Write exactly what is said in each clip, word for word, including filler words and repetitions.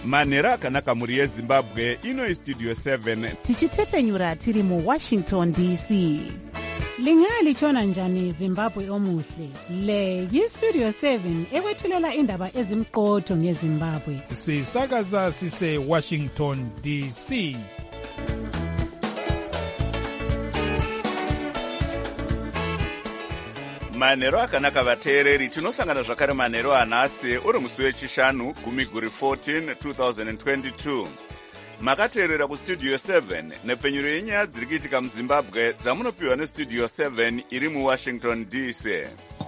manhero akanaka mhuri yezimbabwe. Ino istudio seven tichitepenyura tiri muwashington D C. Lingalitshona njani Zimbabwe omuhle? Le yistudio seven ekwethulela indaba ezimqotho ngeZimbabwe. Sisakaza sise Washington D C. manhero akanaka vateereri. Tinosangana zvakare manhero anhasi uri musi wechishanu gumi guri fourteen twenty twenty-two. Makateerera kustudio seven nepfenyuro yenyaya dziri kuitika muzimbabwe dzamunopiwa nestudio seven iri muwashington D C.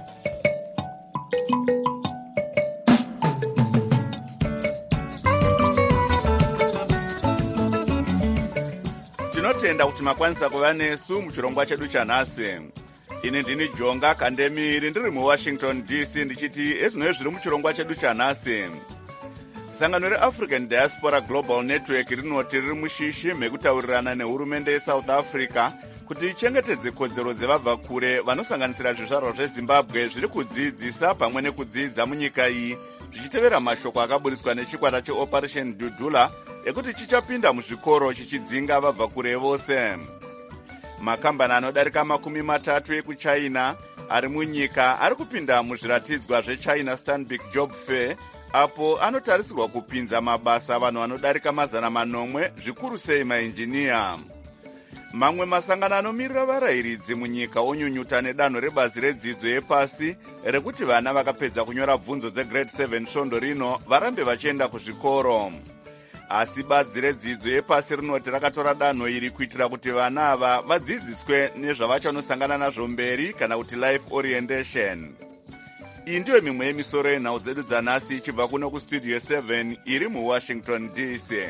Tinotenda kuti makwanisa kuva nesu muchirongwa chedu chanhasi. Ini ndini Jonga Kandemiri ndiri muwashington D C ndichiti ezvinoi zviri muchirongwa chedu chanhasi. Sangano reAfrican Diaspora Global Network rinoti riri mushishi mekutaurirana nehurumende yeSouth Africa kuti ichengetedze kodzero dzevabva kure vanosanganisira zvizvarwa zveZimbabwe zviri kudzidzisa pamwe nekudzidza munyika iyi, zvichitevera mashoko akaburitswa nechikwata cheOperation Dudula ekuti chichapinda muzvikoro chichidzinga vabva kure vose. Makambani anodarika makumi matatu ekuchina ari munyika ari kupinda muzviratidzwa zveChina Stanbic Job Fair, apo anotarisirwa kupinza mabasa vanhu vanodarika mazana manomwe, zvikuru sei mainjiniya. Mamwe masangano anomirira varayiridzi munyika onyunyuta nedanho rebazi redzidzo yepasi rekuti vana vakapedza kunyora bvunzo dzegrade seven svondo rino varambe vachienda kuzvikoro. Asi bazi redzidzo yepasi rinoti rakatora danho iri kuitira kuti vana ava vadzidziswe nezvavachanosangana nazvo mberi kana kuti life orientation. Iyi ndiyo mimwe yemisoro yenhau dzedu dzanhasi ichibva kuno kustudio seven iri muwashington D C.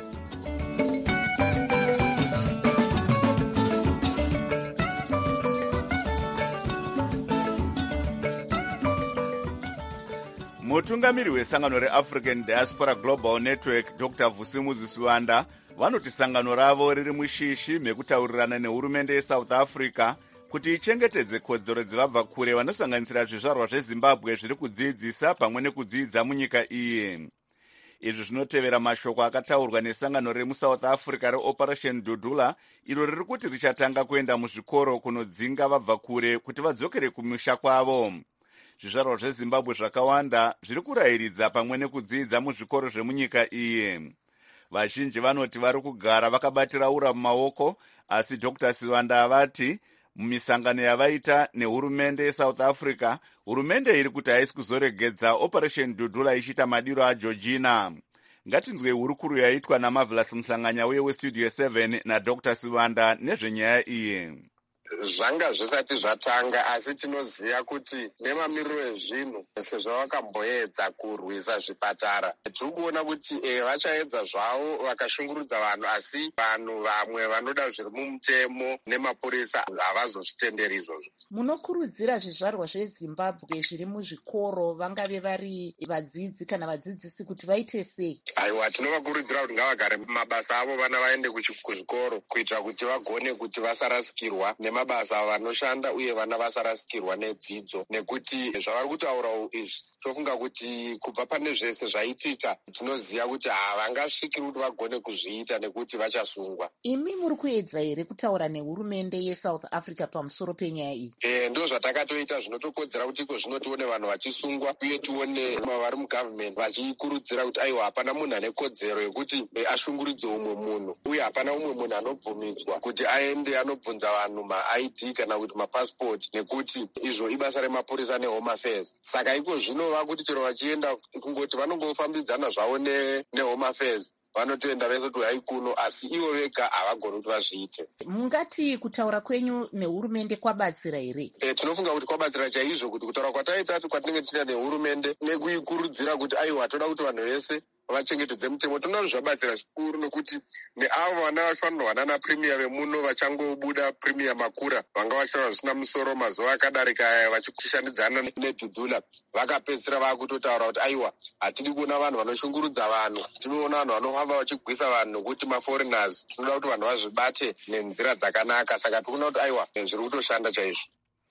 Mutungamiri wesangano reAfrican Diaspora Global Network Doctor Vusimuzi Siwanda vanoti sangano ravo riri mushishi mekutaurirana nehurumende yeSouth Africa kuti ichengetedze kodzero dzevabva kure vanosanganisira zvizvarwa zveZimbabwe zviri kudzidzisa pamwe nekudzidza munyika iyi. Izvi zvinotevera mashoko akataurwa nesangano remuSouth Africa reOperation Dudula iro riri kuti richatanga kuenda muzvikoro kunodzinga vabva kure kuti vadzokere kumusha kwavo. Zvizvarwa zveZimbabwe zvakawanda zviri kurayiridza pamwe nekudzidza muzvikoro zvemunyika iyi. Vazhinji vanoti vari kugara vakabatira ura mumaoko, asi Doctor Siwanda avati mumisangano yavaita nehurumende yeSouth Africa, hurumende iri kuti haisi kuzoregedza Operation Dudula ichiita madiro aJoJina. Ngatinzwe hurukuru yaitwa naMarvelous Mhlanganya uye westudio seven naDoctor Siwanda nezvenyaya iyi. Zvanga zvisati zvatanga, asi tinoziva kuti nemamiriro ezvinhu sezvo vakamboedza kurwisa zvipatara, tiri kuona kuti e, vachaedza zvavo vakashungurudza vanhu, asi vanhu vamwe vanoda zviri mumutemo nemapurisa havazozvitenderi izvozvo. Munokurudzira zvizvarwa zveZimbabwe zviri muzvikoro, vangave vari vadzidzi kana vadzidzisi, kuti vaite sei? Aiwa, tinovakurudzira kuti ngavagare mabasa avo, vana vaende kuzvikoro kuitira kuti vagone kuti vasarasikirwa nema mabasa vanoshanda uye vana vasarasikirwa nedzidzo, nekuti zvavari kutaura izvi tofunga kuti kubva pane zvese zvaitika tinoziva kuti havangasvikiri kuti vagone kuzviita nekuti vachasungwa. Imi muri kuedza here kutaura nehurumende yeSouth Africa pamusoro penyaya iyi? E, ndo zvatakatoita zvinotokodzera kuti iko zvino tione vanhu vachisungwa uye tione vari mugovernment vachikurudzira kuti aiwa, hapana munhu ane kodzero yekuti ashunguridze umwe munhu, uye hapana umwe munhu anobvumidzwa kuti aende anobvunza vanhu ma I D kana kuti mapassport, nekuti izvo ibasa remapurisa neHome Affairs. Saka iko zvinova kuti chero vachienda kungoti vanongofambidzana zvavo neHome Affairs, vanotoenda vese kuti hai kuno, asi ivo vega havagoni kuti vazviite. Mungati kutaura kwenyu nehurumende kwabatsira here? E, tinofunga kuti kwabatsira chaizvo, kuti kutaura kwataita kwatinenge tichita nehurumende nekuikurudzira kuti aiwa, toda kuti vanhu vese vachengetedze mutemo, tinoda zvabatsira zvikuru, nokuti neavo vana vafanirwa nana premier vemuno vachangobuda premier makura vanga vachitaura zvisina musoro mazuva akadarika vachishandidzana neDudula, vakapedzisira vakutotaura kuti aiwa, hatidi kuona vanhu vanoshungurudza vanhu, tinoona vanhu vanofamba vachigwisa vanhu nokuti maforeigners, tinoda kuti vanhu vazvibate nenzira dzakanaka. Saka tinoona kuti aiwa, zviri kutoshanda chaizvo.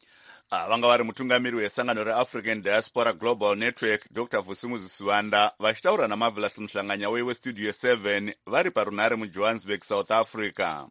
vanga vari mutungamiri wesangano reAfrican Diaspora Global Network Doctor Vusimuzi Siwanda vachitaura naMarvelous Muhlanganya westudio seven vari parunare muJohannesburg, South Africa.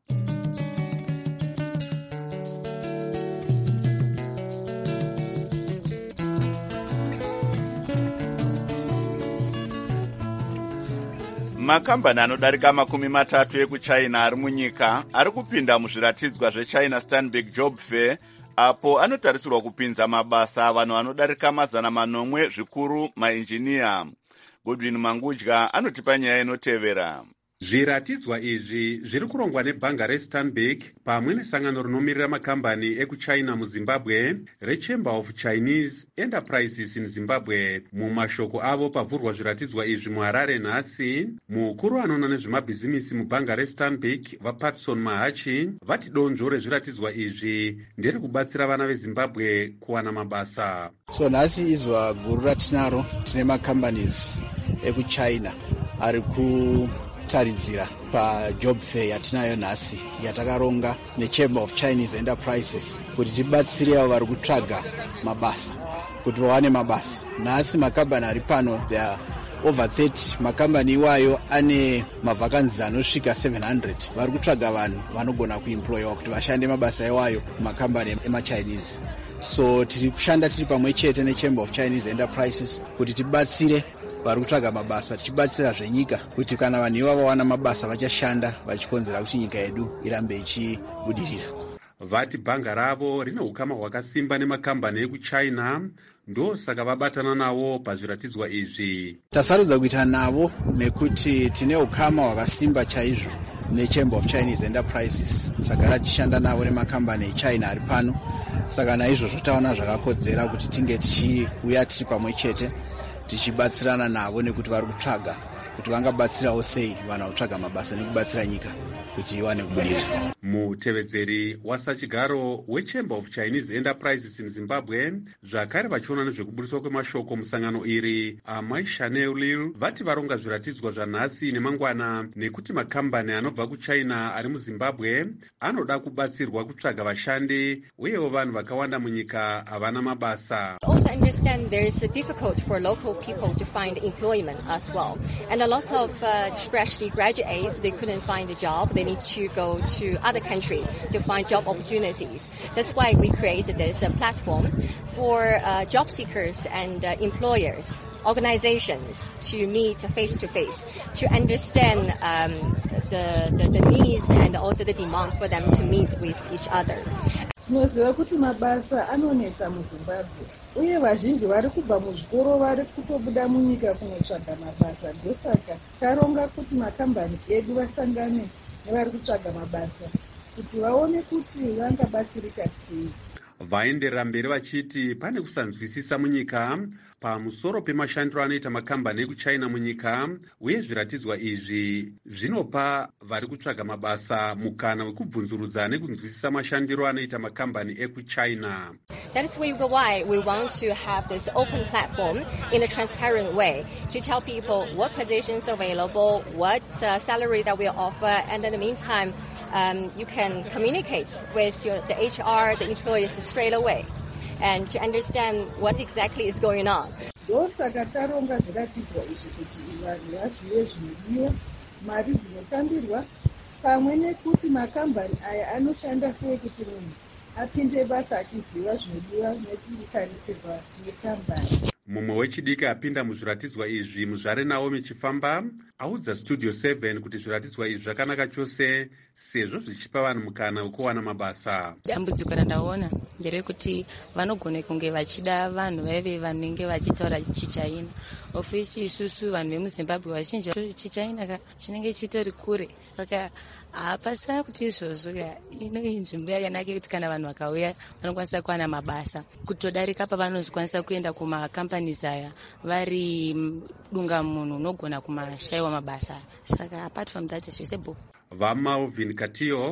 Makambani anodarika makumi matatu ekuchina ari munyika ari kupinda muzviratidzwa zveChina Stanbic Job Fair, apo anotarisirwa kupinza mabasa avanhu anodarika mazana manomwe zvikuru mainjiniya. Godwin Mangudya anotipa nyaya inotevera. Zviratidzwa izvi zviri kurongwa nebhanga reStanbic pamwe nesangano rinomirira makambani ekuchina muZimbabwe reChamber of Chinese Enterprises in Zimbabwe. Mumashoko avo pavhurwa zviratidzwa izvi muHarare nhasi, mukuru anoona nezvemabhizimisi mubhanga reStanbic vaPatson Mahachi vati donzvo rezviratidzwa izvi ndere kubatsira vana veZimbabwe kuwana mabasa. So nhasi izwa guru ratinaro tine macompanies ekuchina ari ku taridzira pajob fair yatinayo nhasi yatakaronga neChamber of Chinese Enterprises kuti tibatsire avo vari kutsvaga mabasa kuti vawane mabasa. Nhasi makambani ari pano there are over thirty. Makambani iwayo ane mavhakanzi anosvika seven hundred vari kutsvaga vanhu vanogona kuemployiwa kuti vashande mabasa iwayo makambani emachinese. So tiri kushanda tiri pamwe chete neChamber of Chinese Enterprises kuti tibatsire vari kutsvaga mabasa, tichibatsira zvenyika kuti kana vanhu ivavo vawana mabasa vachashanda vachikonzera kuti nyika yedu irambe ichibudirira. Vati bhanga ravo rine ukama hwakasimba nemakambani ekuchina, ndosaka vabatana navo pazviratidzwa izvi. Tasarudza kuita navo nekuti tine ukama hwakasimba chaizvo neChamber of Chinese Enterprises. Tagara tichishanda navo nemakambani echina ari pano, saka naizvozvo taona zvakakodzera kuti tinge tichiuya tiri pamwe chete tichibatsirana navo nekuti vari kutsvaga kuti vangabatsirawo sei vanhu vakutsvaga mabasa nekubatsira nyika kuti iwane kubudirira. Mutevedzeri wasachigaro weChamber of Chinese Enterprises in Zimbabwe zvakare vachiona nezvekuburiswa kwemashoko musangano iri, Amai Chanel Lil vati varonga zviratidzwa zvanhasi nemangwana nekuti makambani anobva kuchina ari muZimbabwe anoda kubatsirwa kutsvaga vashandi uyewo vanhu vakawanda munyika havana mabasa. Also understand there is a difficult for local people to find employment as well, and a lot of uh, freshly graduates, they couldn't find a job. They need to go to other country to find job opportunities. That's why we created this uh, platform for uh, job seekers and uh, employers, organizations to meet face to face, to understand um, the, the the needs and also the demand for them to meet with each other. Tinoziva kuti mabasa anonetsa muZimbabwe uye vazhinji vari kubva muzvikoro vari kutobuda munyika kunotsvaga mabasa. Ndosaka taronga kuti makambani edu vasangane nevari kutsvaga mabasa kuti vaone kuti vangabatsirika sei. Vaenderera mberi vachiti pane kusanzwisisa munyika pamusoro pemashandiro anoita makambani ekuchina munyika, uye zviratidzwa izvi zvinopa vari kutsvaga mabasa mukana wekubvunzurudza nekunzwisisa mashandiro anoita makambani ekuchina. That is why we want to have this open platform in a transparent way to tell people what positions are available, what uh, salary that we offer, and in the meantime, um, you can communicate with your, the H R, the employers straight away, and to understand what exactly is going on. Ndosaka taronga zviratidzwa izvi kuti vanhu vazive zvinodiwa, mari dzinotambirwa, pamwe nekuti makambani aya anoshanda sei kuti munhu apinde basa achiziva zvinodiwa nekutarisirwa nekambani. Mumwe wechidiki apinda muzviratidzwa izvi, Muzvare Naomi Chifamba, audza Studio seven kuti zviratidzwa izvi zvakanaka chose sezvo zvichipa vanhu mukana wekuwana mabasa. Dambudziko randaona nderekuti vanogona kunge vachida vanhu vaive vanenge vachitaura chichina, of which isusu vanhu vemuZimbabwe vazhinji chichina chinenge chitori kure, saka hapasina kuti izvozvo ino inzvimbo yakanaka kuti kana vanhu vakauya vanokwanisa kuwana mabasa, kutodarika pavanozokwanisa kuenda kumacompanies aya vari dunga munhu unogona kumashayiwa mabasa. Saka apart from that zvese bhuku. VaMalvin Katiyo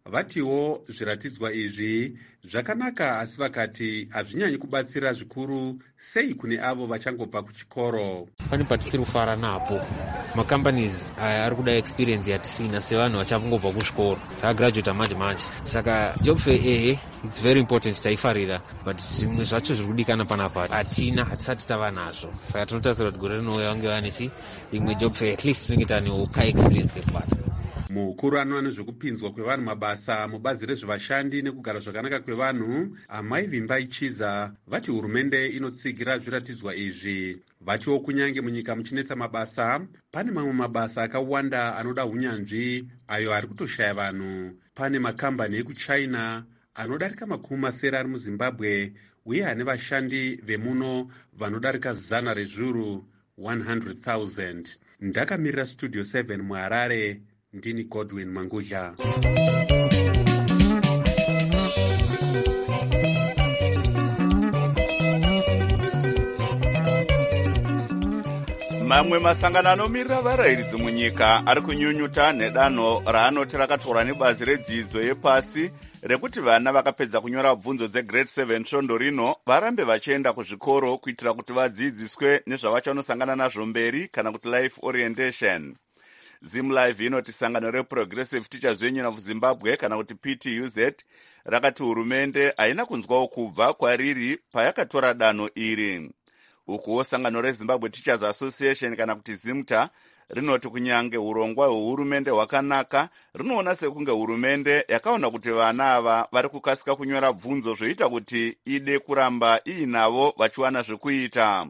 vatiwo zviratidzwa izvi zvakanaka, asi vakati hazvinyanyi kubatsira zvikuru sei kune avo vachangobva kuchikoro. Pane patisiri kufara napo macompanies aya ari kuda experience yatisina sevanhu vachangobva kuzvikoro takagraduata manje manje. Saka job fair ehe it's very important, taifarira, but zvimwe zvacho zviri kudikana panapa hatina, hatisati tava nazvo. Saka tinotarisira kuti gore rinouya vange vane imwe job fair at least tinenge tanewo ka experience kekubata. Mukuru anoona nezvekupinzwa kwevanhu mabasa mubazi rezvevashandi nekugara zvakanaka kwevanhu, Amai Vimbai Chiza, vati hurumende inotsigira zviratidzwa izvi. Vatiwo kunyange munyika muchinetsa mabasa, pane mamwe mabasa akawanda anoda hunyanzvi ayo ari kutoshaya vanhu. Pane makambani ekuchina anodarika makumi masere ari muZimbabwe uye ane vashandi vemuno vanodarika zana rezviuru one hundred thousand. Ndakamirira Studio seven muHarare, ndini Godwin Mangudya. Mamwe masangano anomirira varayiridzi munyika ari kunyunyuta nedanho raanoti rakatorwa nebazi redzidzo yepasi rekuti vana vakapedza kunyora bvunzo dzegrade seven svondo rino varambe vachienda kuzvikoro kuitira kuti vadzidziswe nezvavachanosangana nazvo mberi kana kuti life orientation. ZimLive inoti sangano reProgressive Teachers Union of Zimbabwe kana kuti P T U Z rakati hurumende haina kunzwawo kubva kwariri payakatora danho iri. Ukuwo sangano reZimbabwe Teachers Association kana kuti ZIMTA rinoti kunyange urongwa hwehurumende hwakanaka, rinoona sekunge hurumende yakaona kuti vana ava vari kukasika kunyora bvunzo zvoita kuti ide kuramba iinavo vachiwana zvekuita.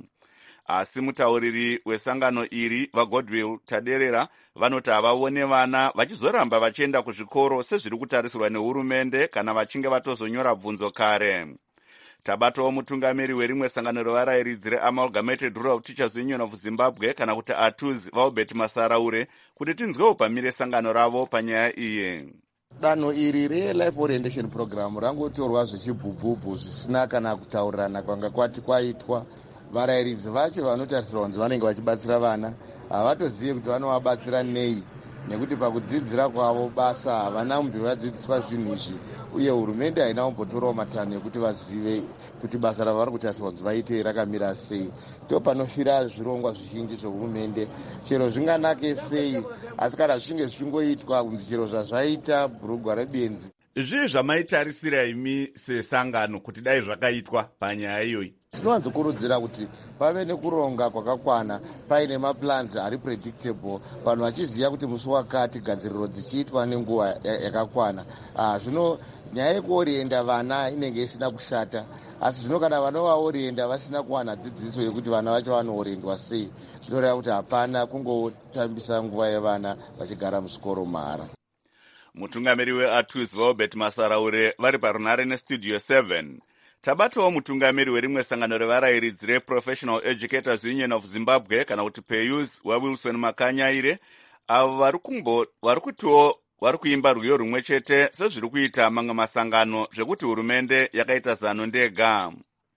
Asi mutauriri wesangano iri vaGodwill Taderera vanoti havaone vana vachizoramba vachienda kuzvikoro sezviri kutarisirwa nehurumende kana vachinge vatozonyora bvunzo kare. Tabatawo mutungamiri werimwe sangano revarayiridzi reAmalgamated Rural Teachers Union of Zimbabwe kana kuti A T U Z Valbert Masaraure kuti tinzwewo pamire sangano ravo panyaya iyi. Danho iri re-Life Orientation Program rangotorwa zvichibhubhubhu zvisina kana kutaurirana kwanga kwati kwaitwa. Varayiridzi vacho vanotarisirwa kunzi vanenge vachibatsira vana havatozivi kuti vanovabatsira nei, nekuti pakudzidzira kwavo basa havana mumbi vadzidziswa zvinhu izvi, uye hurumende haina kumbotorawo matanho ekuti vazive kuti basa ravo vari kutarisirwa kunzi vaite rakamira sei. Ndo panofira zvirongwa zvizhinji zvehurumende, chero zvinganake sei, asi kana zvichinge zvichingoitwa kunzi chero zvazvaita bhurugwa rebenzi. Zvii zvamaitarisira imi sesangano kuti dai zvakaitwa panyaya iyoyi? Tinowanzokurudzira kuti pave nekuronga kwakakwana, paine maplans ari predictable, vanhu vachiziva kuti musi wakati gadziriro dzichiitwa nenguva yakakwana. Zvino nyaya yekuorienda vana inenge isina kushata, asi zvino kana vanovaorienda vasina kuwana dzidziso yekuti vana vacho vanooriendwa sei, zvinoreva kuti hapana kungotambisa nguva yevana vachigara muzvikoro mahara. Mutungamiri weA T U Z Valbert Masaraure vari parunare neStudio seven. Tabatawo mutungamiri werimwe sangano revarayiridzi reProfessional Educators Union of Zimbabwe kana kuti P U Z waWilson Makanyaire, avo vari kumbo vari kutiwo vari kuimba rwiyo rumwe chete sezviri kuita mamwe masangano zvekuti hurumende yakaita zano ndega.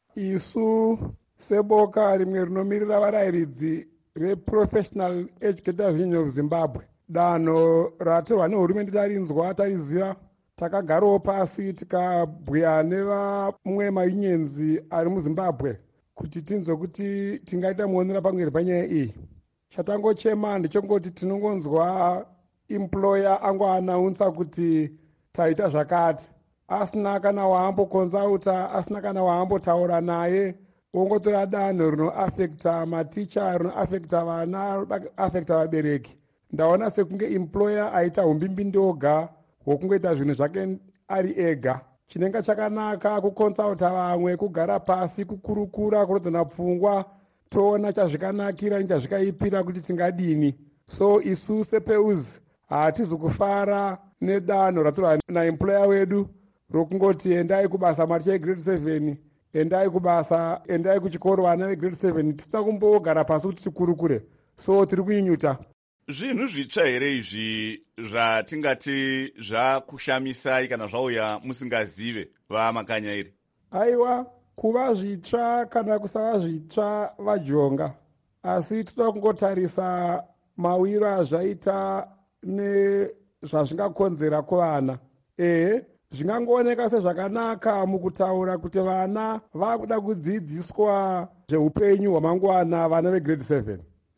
Isu seboka rimwe rinomirira varayiridzi reProfessional Educators Union of Zimbabwe, danho ratorwa nehurumende tarinzwa tariziva, takagarawo pasi tikabhuya nevamwe mainyenzi ari muZimbabwe kuti tinzwe kuti tingaita muonera pamweri panyaya iyi. Chatangochema ndechongoti tinongonzwa employer angoanaunsa kuti taita zvakati, asina kana waambokonzauta, asina kana waambotaura naye, ongotora danho rinoafekta maticha, rinoafekta vana, afekta vabereki. Ndaona sekunge employer aita umbimbi ndoga hwokungoita zvinhu zvake ari ega. Chinenge chakanaka kukonzauta vamwe, kugara pasi, kukurukura, kurodzana pfungwa, toona chazvikanakira nechazvikaipira kuti tingadini. So isu seP U Z hatizi kufara nedanho ratorwa naemployer wedu rokungoti endai kubasa mari chegrade seven, endai kubasa, endai kuchikoro vana vegrade seven, tisina kumbogara pasi kuti tikurukure. So tiri kuinyuta. Zvinhu zvitsva here izvi zvatingati zvakushamisai kana zvauya musingazive vaMakanyaire? Aiwa, kuva zvitsva kana kusava zvitsva vajonga, asi toda kungotarisa mawiro azvaita nezvazvingakonzera kuvana. ehe zvingangooneka sezvakanaka mukutaura kuti vana vakuda kudzidziswa zveupenyu hwamangwana vana vegrade seven.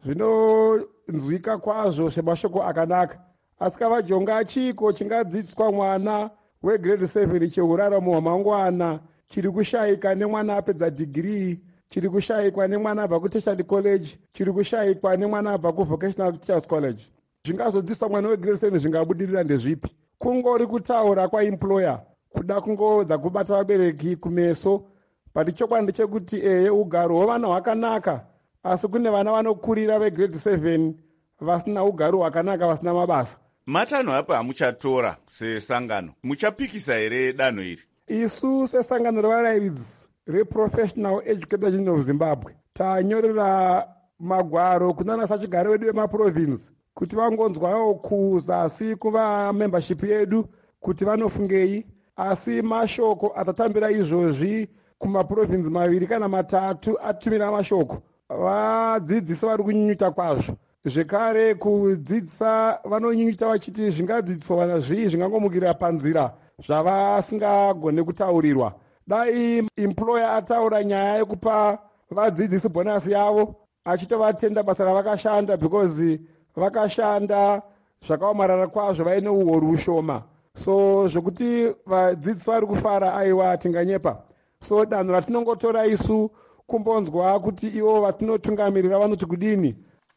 Zvinonzwika kwazvo semashoko akanaka, asi kavajonga chiko chingadzidziswa mwana wegrade seven cheuraramo hwamangwana chiri kushayikwa nemwana apedza dhigirii, chiri kushayikwa nemwana abva kutertiary college, chiri kushayikwa nemwana abva kuvocational teachers college. Zvingazodzidziswa mwana wegrade seven zvingabudirira ndezvipi? Kungori kutaura kwaemployer kuda kungodza kubata vabereki kumeso, pati chokwadi ndechekuti eye ugaro hwevana hwakanaka, asi kune vana vanokurira vegrade seven vasina ugaro hwakanaka, vasina mabasa. Matanho apa hamuchatora sesangano, muchapikisa here danho iri? Isu sesangano revarairidzi reprofessional educators union of Zimbabwe tanyorera magwaro kunana sachigare wedu wemaprovince kuti vangonzwawo kuzasi kuva membership yedu kuti vanofungei, asi mashoko atatambira izvozvi kumaprovince maviri kana matatu atumira mashoko. Vadzidzisi vari kunyunyuta kwazvo, zvekare kudzidzisa vanonyunyuta vachiti zvingadzidziswa vana zvii zvingangomukira panzira zvavasingagone kutaurirwa. Dai employer ataura nyaya yekupa vadzidzisi bonasi yavo achitovatenda basa ravakashanda, because vakashanda zvakaomarara kwazvo vaine uhoro ushoma. So zvokuti vadzidzisi vari kufara aiwa tinganyepa. So danho ratinongotora isu kumbonzwa kuti ivo vatinotungamirira vanoti kudini.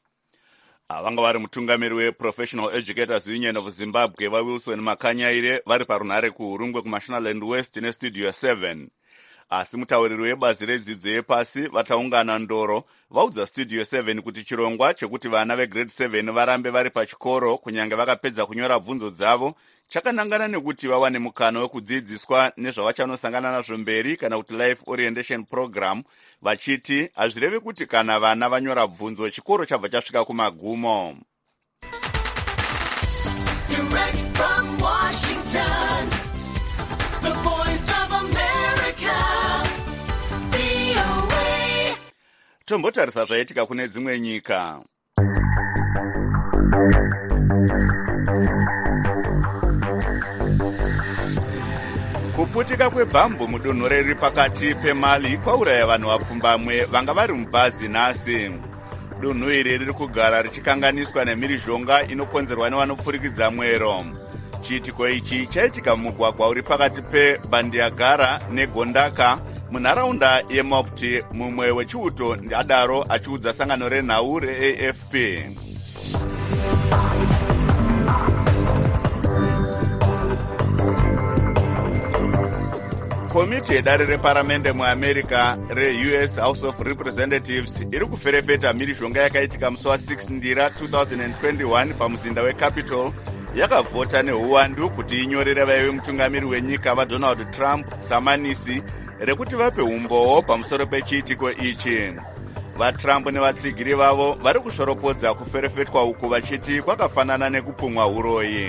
Vanga vari mutungamiri weprofessional educators union of Zimbabwe vaWilson Makanyaire vari parunhare kuHurungwe kuMashonaland West nestudio seven. Asi mutauriri webazi redzidzo yepasi vataungana ndoro vaudza studio seven kuti chirongwa chekuti vana vegrade seven varambe vari pachikoro kunyange vakapedza kunyora bvunzo dzavo chakanangana nekuti vawane mukana wekudzidziswa nezvavachanosangana nazvo mberi kana kuti life orientation program, vachiti hazvirevi kuti kana vana vanyora bvunzo chikoro chabva chasvika kumagumo. Direct from Washington, the voice of America, V O A. Tombotarisa zvaitika kune dzimwe nyika. Kuputika kwebhambu mudunhu riri pakati peMali kwauraya vanhu vapfumbamwe vanga vari mubhazi nhasi. Dunhu iri riri kugara richikanganiswa nemhirizhonga inokonzerwa nevanopfurikidza mwero. Chiitiko ichi chaitika mumugwagwa uri pakati peBandiagara neGondaka munharaunda yeMopti. Mumwe wechiuto adaro achiudza sangano renhau reA F P. Komiti yedare reparamende muAmerica reU S House of Representatives iri kuferefeta mhirizhonga yakaitika musi wa6 ndira twenty twenty-one pamuzinda weCapitol yakavhota neuwandu kuti inyorere vaive mutungamiri wenyika vaDonald Trump samanisi rekuti vape umboo pamusoro pechiitiko ichi. VaTrump nevatsigiri vavo vari kushoropodza kuferefetwa uku vachiti kwakafanana nekupumwa uroyi.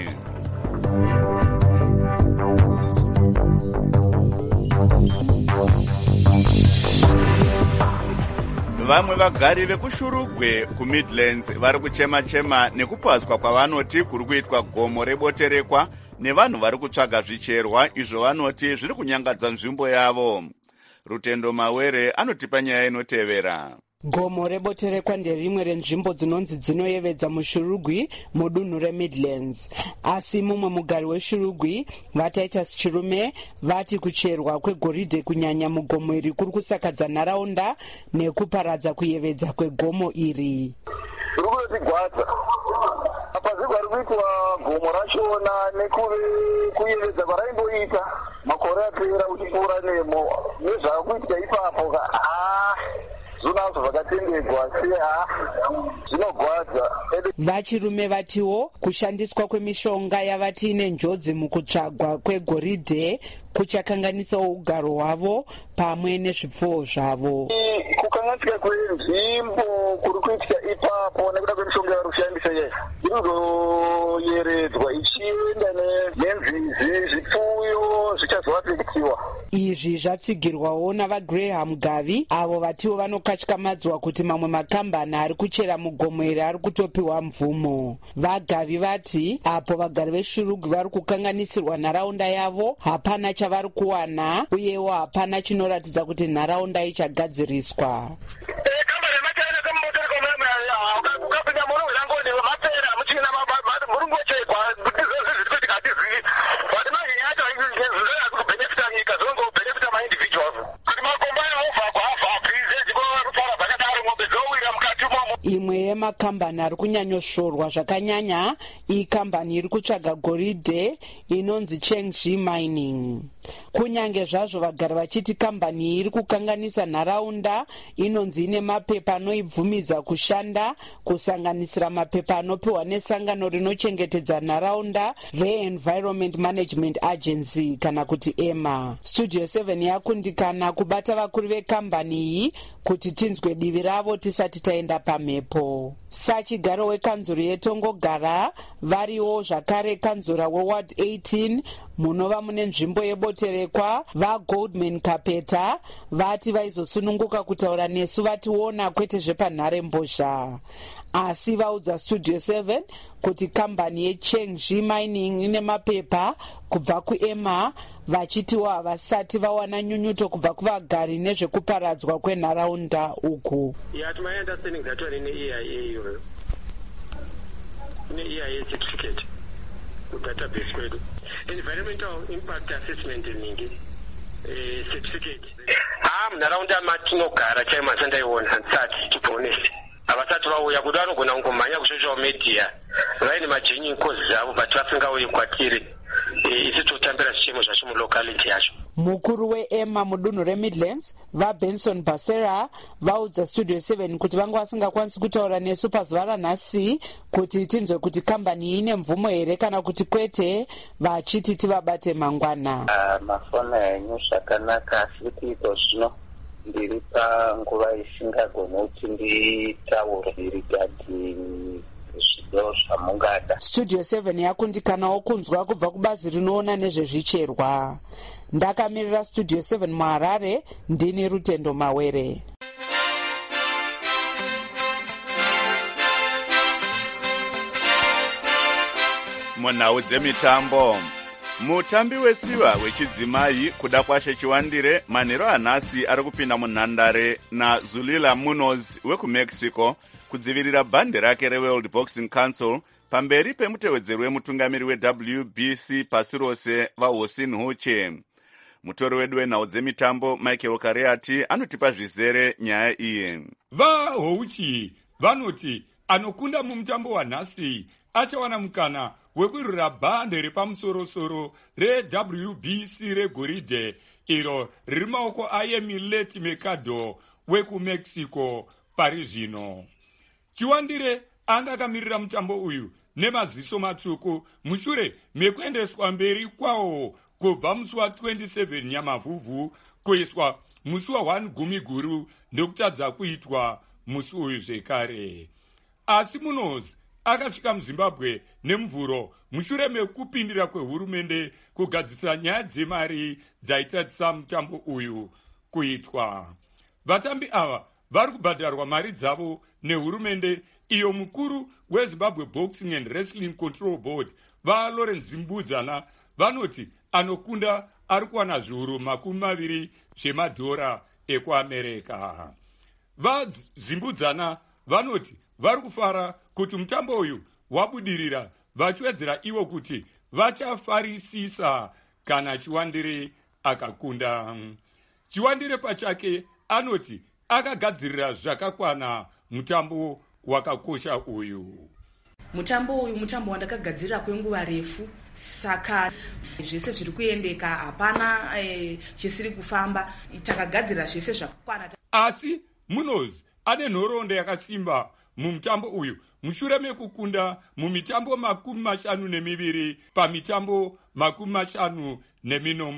Vamwe vagari vekushurugwe kuMidlands vari kuchema-chema nekupaswa kwavanoti kuri kuitwa gomo reboterekwa nevanhu vari kutsvaga zvicherwa izvo vanoti zviri kunyangadza nzvimbo yavo. Rutendo Mawere anotipa nyaya inotevera. Gomo reboterekwa nderimwe renzvimbo dzinonzi dzinoyevedza mushurugwi mudunhu reMidlands, asi mumwe mugari weshurugwi vataita chirume vati kucherwa kwegoridhe kunyanya mugomo iri kuri kusakadza nharaunda nekuparadza kuyevedza kwegomo iri. Rukutigwadza apa zigwari kuitwa gomo rachona nekuyevedza kwaraimboita makore apera uchipfuura nemo nezvakuitika ipapo ah zvinazvo zvakatendedzwa seha zvinogwadza. Vachirume vatiwo kushandiswa kwemishonga yavati ine njodzi mukutsvagwa kwegoridhe kuchakanganisawo ugaro hwavo pamwe nezvipfuwo zvavo. Kukanganisika kwenzvimbo kuri kuitika ipapo nekuda kwemishonga yavari kushandisa yes inozoyeredzwa ichienda nenzizi zvipfuyo zvichazoafektiwa. Izvi zvatsigirwawo navagraham Gavi avo vatiwo vanokatyamadzwa kuti mamwe makambani ari kuchera mugomo iri ari kutopiwa mvumo. VaGavi vati apo vagari veshurugwi vari kukanganisirwa nharaunda yavo hapana chavari kuwana uyewo hapana chinoratidza kuti nharaunda ichagadziriswa. Imwe yemakambani ari kunyanyoshorwa zvakanyanya ikambani iri kutsvaga goridhe inonzi Chengxi Mining. Kunyange zvazvo vagari vachiti kambani iri kukanganisa nharaunda inonzi ine mapepa anoibvumidza kushanda kusanganisira mapepa anopiwa nesangano rinochengetedza nharaunda reEnvironment Management Agency kana kuti E M A. Studio seven yakundikana kubata vakuru vekambani iyi kuti tinzwe divi ravo tisati taenda pamhepo. Sachigaro wekanzuro yetongogara variwo zvakare kanzura weward eighteen munova mune nzvimbo yeboterekwa vaGoldman Kapeta vati vaizosununguka kutaura nesu vationa kwete zvepanhare mbozha. Asi vaudza Studio seven kuti kambani yeChengxi Mining ine mapepa kubva kuE M A vachitiwa havasati vawana nyunyuto kubva kuvagari nezvekuparadzwa kwenharaunda uku. Yeah, to my understanding that one in the E I A or in the E I A certificate with database kwedu. Environmental impact assessment ningi eh certificate. Ah, mnharaunda matinogara chaima sandaiona hansati to be honest. Abasati vauya kuti vanogona kungomhanya kusocial media vaine majenyi kozi zavo but vasingauyi kwatiri isi totambira zvichemo zvacho mulocality yacho. Mukuru we-E M A mudunhu reMidlands vaBenson Basera vaudza Studio seven kuti vanga vasingakwanisi kutaura nesu pazuva ranhasi kuti tinzwe kuti kambani ine mvumo here kana kuti kwete, vachiti tivabate mangwana. Uh, mafona enyu zvakanaka asi kuti iko zvino ndiri panguva isingagoni kuti nditaure regarding zvido zvamungada. Studio seven yakundikanawo kunzwa kubva kubazi rinoona nezvezvicherwa. Ndakamirira Studio seven muHarare, ndini Rutendo Mawere. Munhau dzemitambo, mutambi wetsiva wechidzimai kuda kwashe Chiwandire manheru anhasi ari kupinda munhandare naZulila Munoz wekumexico kudzivirira bhande rake reWorld Boxing Council pamberi pemutevedzeri wemutungamiri weW B C pasi rose vaHosin Huche. Mutori wedu wenhau dzemitambo Michael Kareati anotipa zvizere nyaya iyi. VaHouchi vanoti anokunda mumutambo wanhasi achawana mukana wekurwira bhande repamusorosoro reW B C regoridhe iro riri maoko aEmileti Mercado wekumexico pari zvino. Chiwandire anga akamirira mutambo uyu nemaziso matsvuku mushure mekuendeswa mberi kwawo kubva musi wa27 Nyamavhuvhu kuiswa musi wa1 Gumiguru ndokutadza kuitwa musi uyu zvekare. Asi Munoz akasvika muZimbabwe nemuvhuro mushure mekupindira kwehurumende kugadzirisa nyaya dzemari dzaitadzisa mutambo uyu kuitwa. Vatambi ava vari kubhadharwa mari dzavo nehurumende iyo mukuru weZimbabwe Boxing and Wrestling Control Board vaLawrence Mbudzana vanoti anokunda ari kuwana zviuru makumi maviri zvemadhora ekuAmerika. VaZimbudzana vanoti vari kufara kuti mutambo uyu wabudirira, vachiwedzera ivo kuti vachafarisisa kana Chiwandire akakunda. Chiwandire pachake anoti akagadzirira zvakakwana mutambo wakakosha uyu. Mutambo uyu mutambo wandakagadzirira kwenguva refu, saka zvese zviri kuendeka, hapana eh, chisiri kufamba, takagadzira zvese zvakakwana. Asi Munoz ane nhoroondo yakasimba mumutambo uyu mushure mekukunda mumitambo makumi mashanu nemiviri pamitambo makumi mashanu neminomwe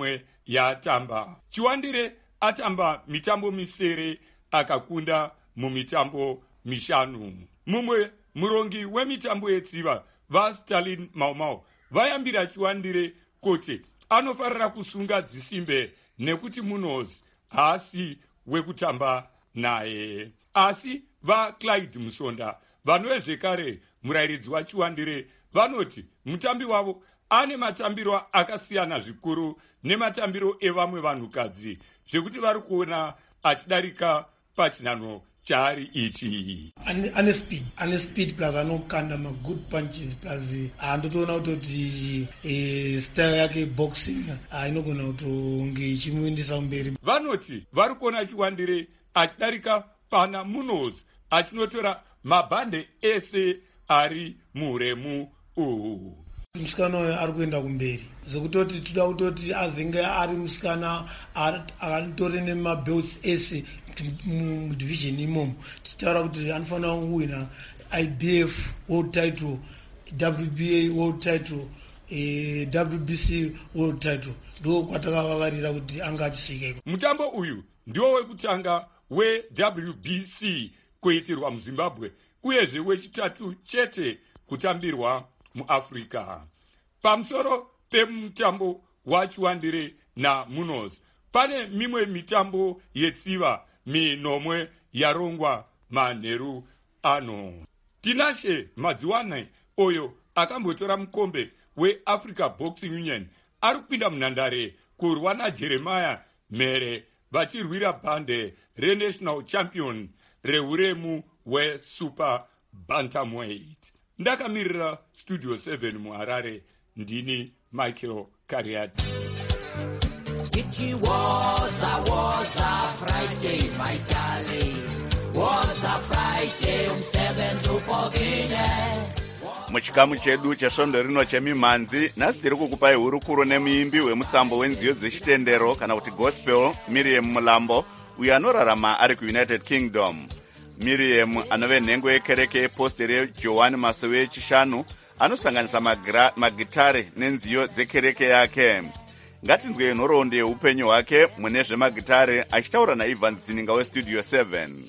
yatamba. Chiwandire atamba mitambo misere akakunda mumitambo mishanu. Mumwe murongi wemitambo yetsiva vaStalin Maumau vayambira Chiwandire kuti anofarira kusunga dzisimbe nekuti Munoz haasi wekutamba naye. Asi vaClyde Musonda vanovezvekare murairidzi waChiwandire vanoti mutambi wavo ane matambiro akasiyana zvikuru nematambiro evamwe vanhukadzi zvekuti vari kuona achidarika pachinano chaari ichi. Ane, ane speed ane speed plus anokanda ma good punches plus andotoona kuti e, style yake boxing inogona kutonge ichimuendesa mberi. Vanoti vari kuona Chiwandire achidarika pana Munoz achinotora mabhande ese ari muhuremu uhu. Musikana uyu ari kuenda kumberi zvekutoti toda kutoti azenge ari musikana akatore nemabelts ese mudivision imomo tichitaura kuti anofanira kuwina I B F world title, W B A world title, eh, W B C world title. Ndo kwatakavavarira kuti anga achisvika. Mutambo uyu ndiwo wekutanga we W B C kuitirwa muZimbabwe uyezve wechitatu chete kutambirwa muAfrica. Pamusoro pemutambo waChiwandire na Munoz pane mimwe mitambo yetsiva minomwe yarongwa manheru ano. Tinashe Madziwane oyo akambotora mukombe weAfrica Boxing Union ari kupinda munhandare kurwa naJeremiah Mere vachirwira bhande reNational Champion rehuremu weSuper Bantamweight. Ndakamirira Studio seven muHarare, ndini Michael Kariati. It was a, was a Friday, my darling. Was a Friday, umsebenzi upogile. Muchikamu chedu chesvondo rino chemimhanzi nhasi tiri kukupai hurukuro nemuimbi wemusambo wenziyo dzechitendero kana kuti gospel Miriam Mulambo uyo anorarama ari kuUnited Kingdom. Miriam anove nhengo yekereke yepostere yeJohani Masowe echishanu anosanganisa magitare nenziyo dzekereke yake. Ngatinzwe nhoroondo yeupenyu hwake mune zvemagitare achitaura naIvan Zininga weStudio seven.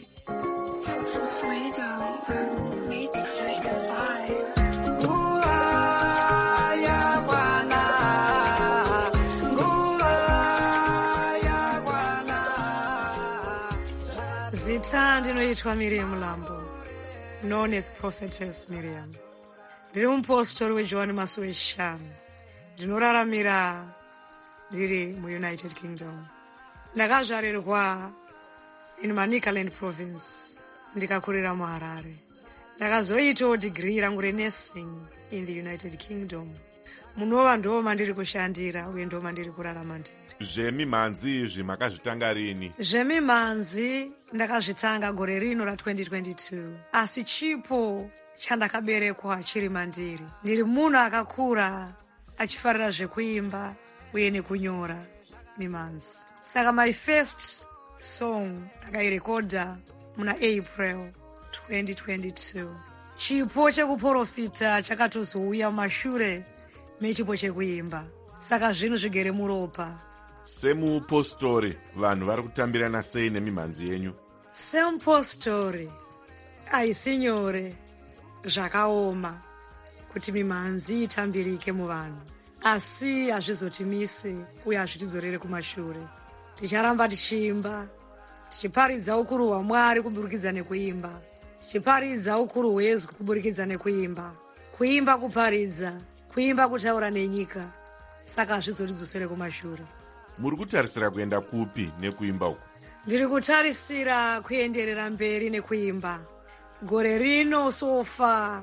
Zita ndinoitwa Miriam Mulambo, known as Prophetess Miriam. Ndiri mupostori weJohani Masowe echishanu. Ndinoraramira ndiri muUnited Kingdom. Ndakazvarirwa in Manicaland province, ndikakurira muHarare. Ndakazoitawo degree rangu renursing in the United Kingdom. Munova ndo mandiri kushandira uye ndo mandiri kurarama ndiri. Zvemimhanzi izvi makazvitanga rini? Zvemimhanzi ndakazvitanga gore rino ra twenty twenty-two. Asi chipo chandakaberekwa chiri mandiri. Ndiri munhu akakura achifarira zvekuimba uye nekunyora mimhanzi. Saka my first song ndakairekodha muna April twenty twenty-two. Chipo chekuprofita chakatozouya mumashure mechipo chekuimba. Saka zvinhu zvigere muropa. Semupostori vanhu vari kutambirana sei nemimhanzi yenyu? Semupostori haisi nyore zvakaoma kuti mimhanzi itambirike muvanhu, asi hazvizotimisi uye hazvitizorere kumashure. Ticharamba tichiimba, tichiparidza ukuru hwaMwari kuburikidza nekuimba, tichiparidza ukuru hwezwi kuburikidza nekuimba, kuimba kuparidza, kuimba kutaura nenyika. Saka hazvizoridzosere kumashure. Muri kutarisira kuenda kupi nekuimba uku? Ndiri kutarisira kuenderera mberi nekuimba. Gore rino sofa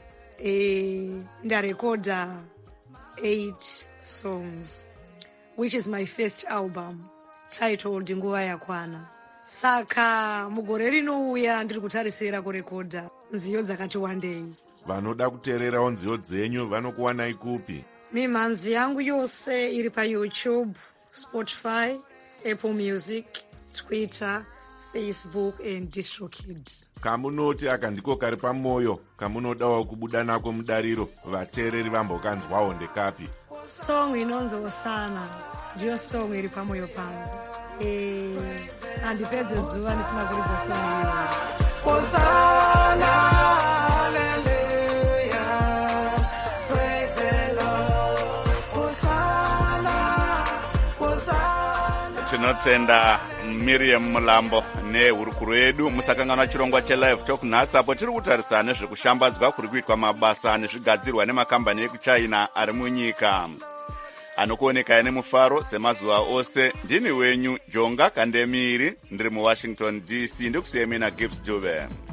e, ndarekodha eight songs, which is my first album titled Nguva Yakwana. Saka mugore rino uya ndiri kutarisira kurekodha nziyo dzakati wandei. Vanoda kuteererawo nziyo dzenyu vanokuwanai kupi? Mimhanzi yangu yose iri paYouTube, Spotify, Apple Music, Twitter, Facebook and DistroKid. Kamunoti akandiko kari pamwoyo kamunodawo kubuda nako mudariro vateereri vambokanzwawo ndekapi? Song inonzi Hosana ndiyo song iri pamwoyo pangu. Eh, handipedze zuva ndisina kuridza song iyoyo. Hosanna, hallelujah, praise the Lord. Hosanna, Hosanna. Tinotenda Miriam Mulambo nehurukuru yedu musakanganwa chirongwa chelive talk nhasi apo tiri kutarisana nezvekushambadzwa kuri kuitwa mabasa nezvigadzirwa nemakambani ekuchina ari munyika. Anokuoneka nemufaro semazuva ose. Ndini wenyu Jonga Kandemiri ndiri muWashington D C ndikusiyemena Gibbs Dube.